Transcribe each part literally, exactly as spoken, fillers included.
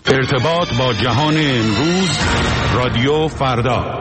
ارتباط با جهان امروز، رادیو فردا.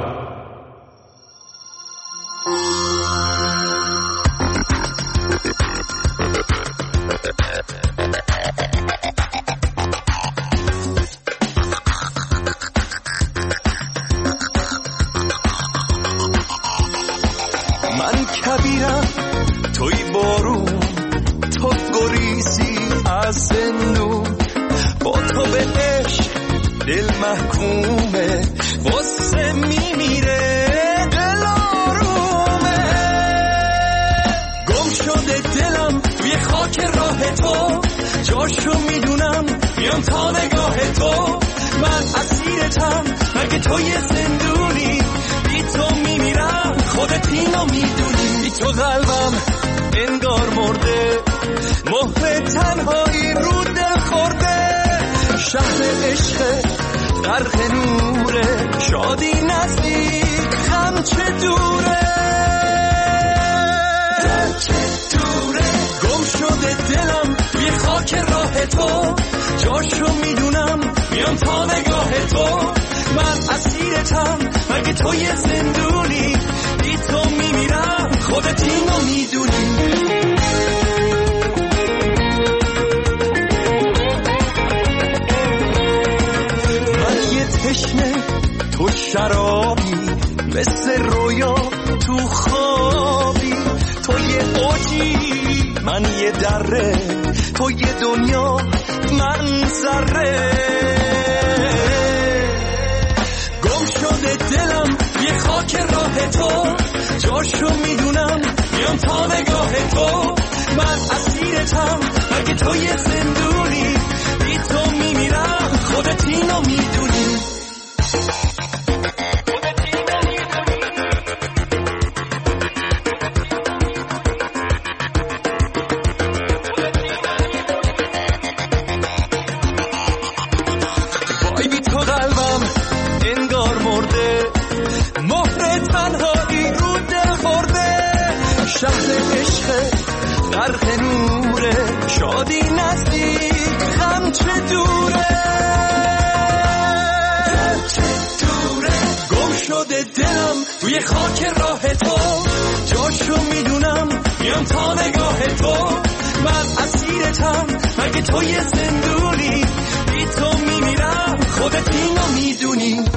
من کبیرم توی بارون، تو گریزی از زندون، با تو به عشق دل محکومه، واسه میمیره دل آرومه. گم شده دلم توی خاک راه تو، جاشو میدونم میام تا نگاه تو. من اسیرتم مگه تو یه زندونی، بی تو میمیرم خودت اینو میدونی. بی تو قلبم انگار مرده، مهر تنهایی رو دل خورده. شهر عشق غرق نوره، شادی نزدیک غم چه دوره، چه دوره. گم شده دلم بی خاک راه تو، جاشو میدونم میام تا نگاه تو. من اسیرتم مگه تو یه زندونی، بی تو میمیرم خودت اینو میدونی. تشنه تو شرابی، مثل رویا تو خوابی. تو یه اوجی من یه دره، تو یه دنیا من ذره. گم شده دلم یه خاک راه تو، جاشو میدونم میام تا نگاه تو. من اسیرتم مگه تو یه زندونی، بی تو میمیرم خودت اینو میدونی. شهر عشق غرق نوره، شادی نزدیک غم چه دوره، چه دوره. گم شده دلم توی خاک راه تو، جاشو میدونم میام تا نگاه تو. من اسیرتم مگه تو یه زندونی، بی تو میمیرم خودت اینو میدونی.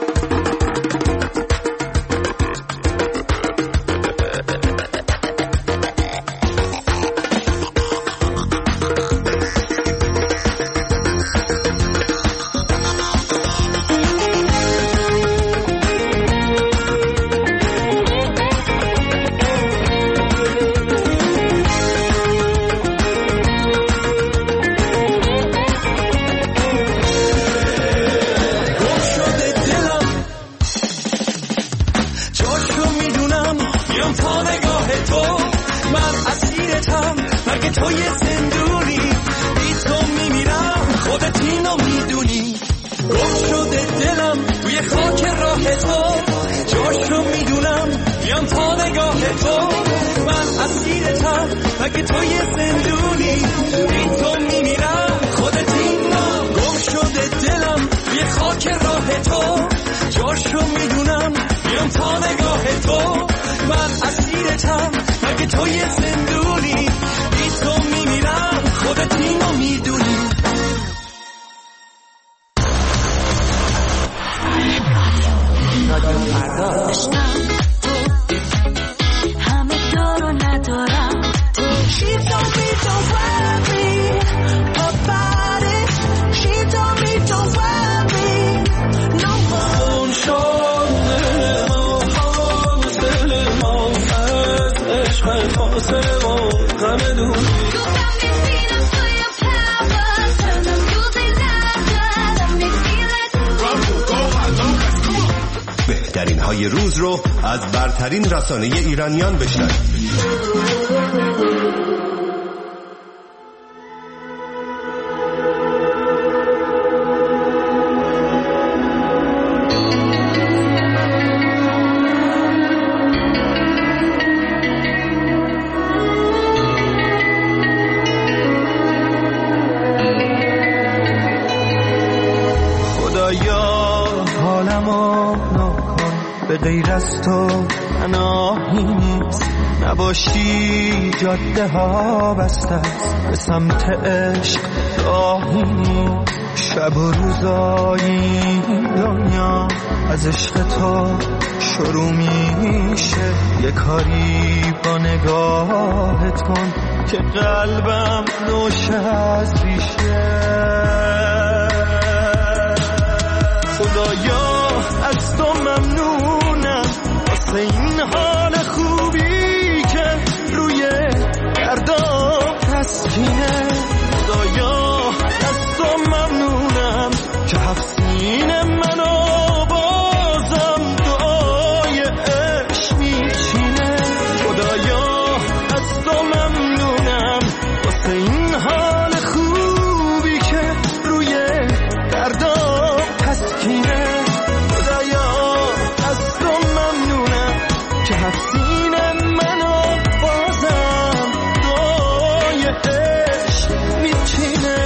مگه تو یه زندونی، بی تو میمیرم خودت اینو. گم شده دلم یه خاک راه تو، جاشو میدونم میام تا نگاه تو. من اسیرتم مگه تو یه زندونی، بی تو میمیرم خودت اینو میدونی. بهترین های روز رو از برترین رسانه ایرانیان بشنوید. به غیر از تو پناهی نیست، نباشی جاده ها بسته است، به سمت عشق راهی نیست. شب و روزایی دنیا از عشق تو شروع میشه، یه کاری با نگاهت کن که قلبم نوشه از ریشه. خدایا از تو ممنونم واسه این حال خوبی که روی دردام تسکینه. خدایا از تو ممنونم که هفت سینه منو بازم دعای عشق میچینه. خدایا از تو ممنونم واسه این حال خوبی که روی دردام تسکینه. خدایا از تو ممنونم که هفت سینه منو بازم دعای عشق میچینه.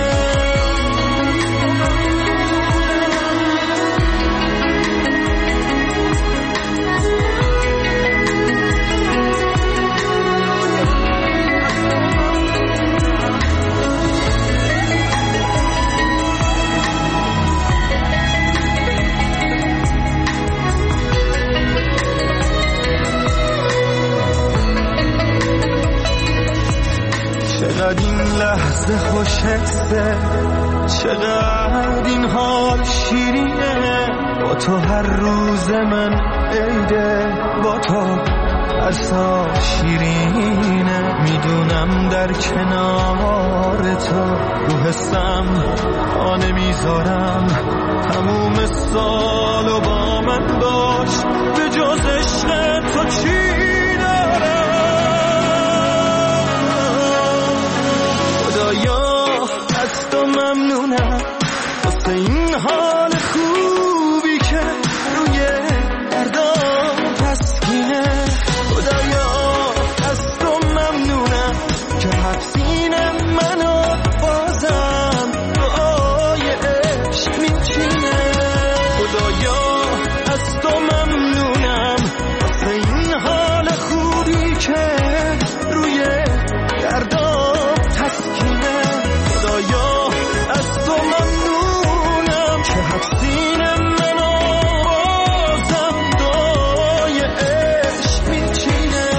چقدر این لحظه خوشحسه، چقدر این حال شیرینه. با تو هر روز من عیده، با تو هر سال شیرینه. میدونم در کنار تو رو حسم آ نمیذارم، تموم سالو با من باش، به جز عشق تو چی دارم. خدایا از تو ممنونم واسه این حال خوبی که روی دردام تسکینه. خدایا از تو ممنونم که هفت سینه منو بازم دعای عشق میچینه. خدایا از تو ممنونم واسه این حال خوبی که روی دردام تسکینه. خدایا از تو ممنونم که هفت سینه منو بازم دعای عشق میچینه.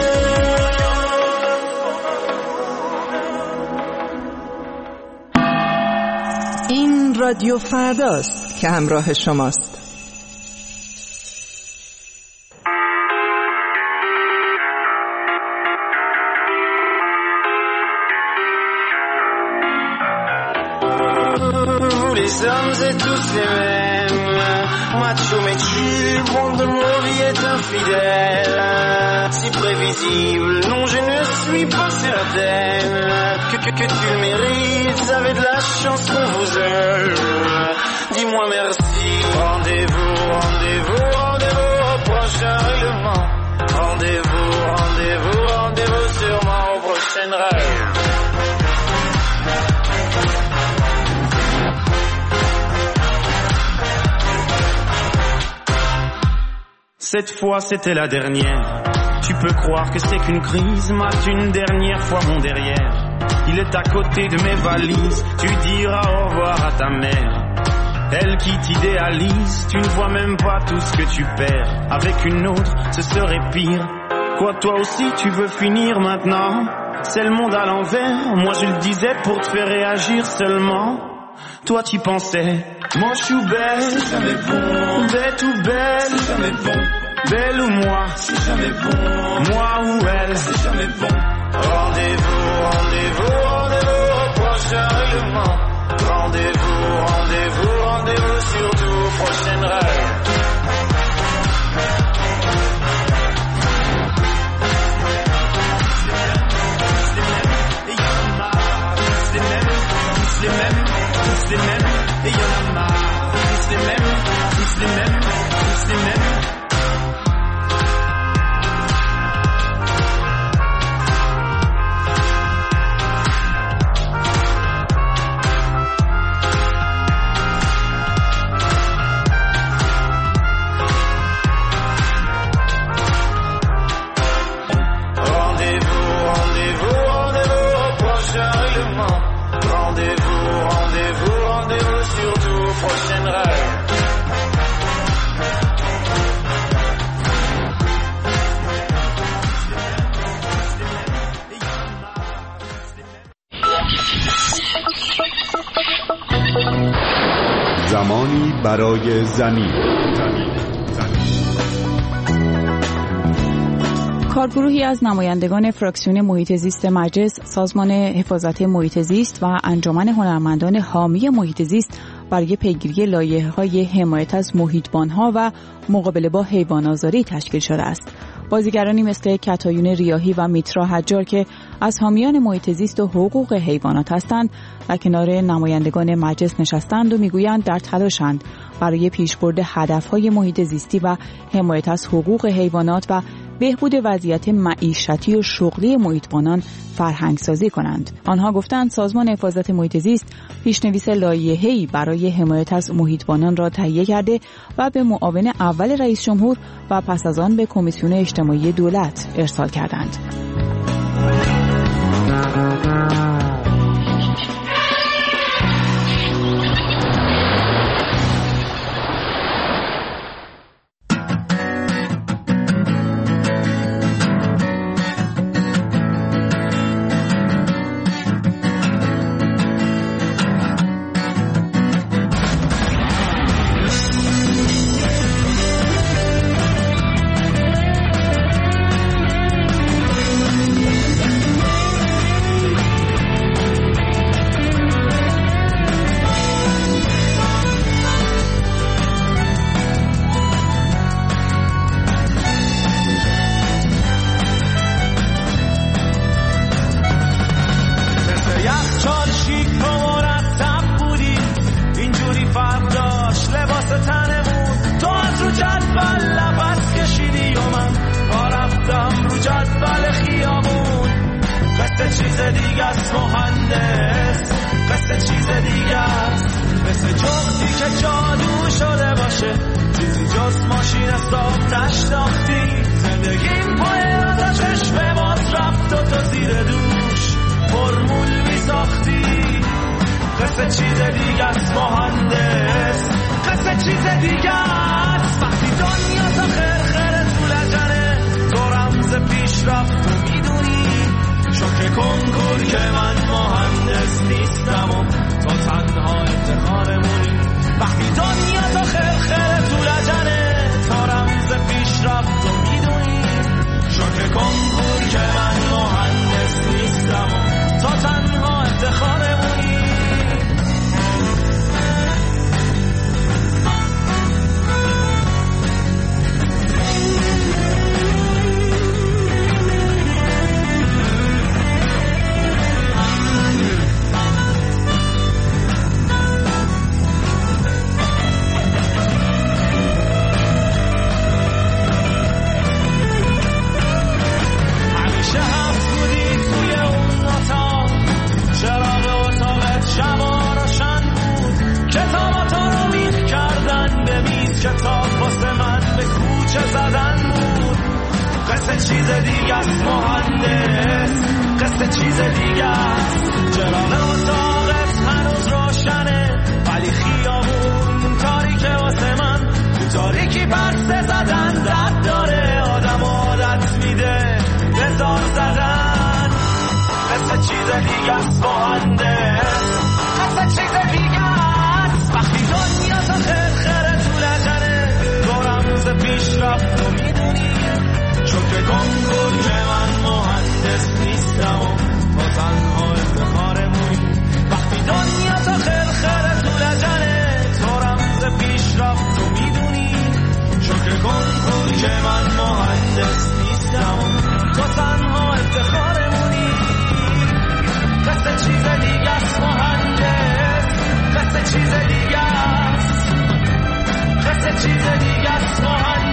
این رادیو فرداست که همراه شماست. Les hommes et tous les mêmes, macho mais tu, monde de mon vie est infidèle. Si prévisible, non je ne suis pas certaine que, que, que tu le mérites, vous avez de la chance qu'on vous aime. Dis-moi merci, rendez-vous, rendez-vous, rendez-vous au prochain règlement. Rendez-vous, rendez-vous, rendez-vous sûrement au prochain rêve. Cette fois c'était la dernière. Tu peux croire que c'est qu'une crise, mate une dernière fois mon derrière. Il est à côté de mes valises, tu diras au revoir à ta mère. Elle qui t'idéalise, tu ne vois même pas tout ce que tu perds. Avec une autre, ce serait pire. Quoi, toi aussi tu veux finir maintenant? C'est le monde à l'envers, moi je le disais pour te faire réagir seulement. Toi tu pensais, moi je suis belle, c'est jamais bon. Bête ou belle, c'est jamais bon. Belle ou moi, c'est jamais bon. Moi ou elle, c'est jamais bon. Rendez-vous, rendez-vous, rendez-vous au prochain règlement. Rendez-vous, rendez-vous, rendez-vous surtout au prochain rêve. Les mêmes, tous les mêmes, et y'en a marre. Tous les mêmes, tous les mêmes, tous les mêmes. prochain rêve. زمانی برای زمین. کارگروهی از نمایندگان فراکسیون محیط زیست مجلس، سازمان حفاظت محیط زیست و انجمن هنرمندان حامی محیط زیست برای پیگیری لایحه‌های حمایت از محیطبان‌ها و مقابله با حیوان‌آزاری تشکیل شده است. بازیگرانی مثل کتایون ریاحی و میترا حجار که از حامیان محیط زیست و حقوق حیوانات هستند و کنار نمایندگان مجلس نشستند و میگویند در تلاشند برای پیشبرد هدفهای محیط زیستی و حمایت از حقوق حیوانات و بهبود وضعیت معیشتی و شغلی محیطبانان فرهنگسازی کنند. آنها گفتند سازمان حفاظت محیط زیست پیشنویس لایحه‌ای برای حمایت از محیطبانان را تهیه کرده و به معاون اول رئیس جمهور و پس از آن به کمیسیون اجتماعی دولت ارسال کردند. چیز دیگه است مهندس